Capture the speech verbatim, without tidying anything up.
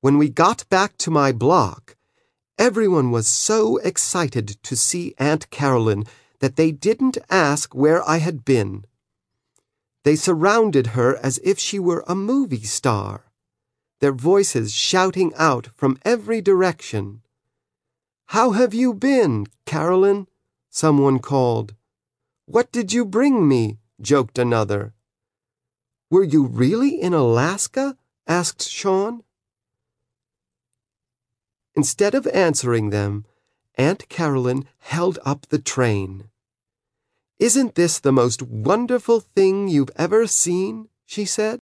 When we got back to my block, everyone was so excited to see Aunt Carolyn that they didn't ask where I had been. They surrounded her as if she were a movie star, their voices shouting out from every direction. "How have you been, Carolyn?" someone called. "What did you bring me?" joked another. "Were you really in Alaska?" asked Sean. Instead of answering them, Aunt Carolyn held up the train. "Isn't this the most wonderful thing you've ever seen?" she said.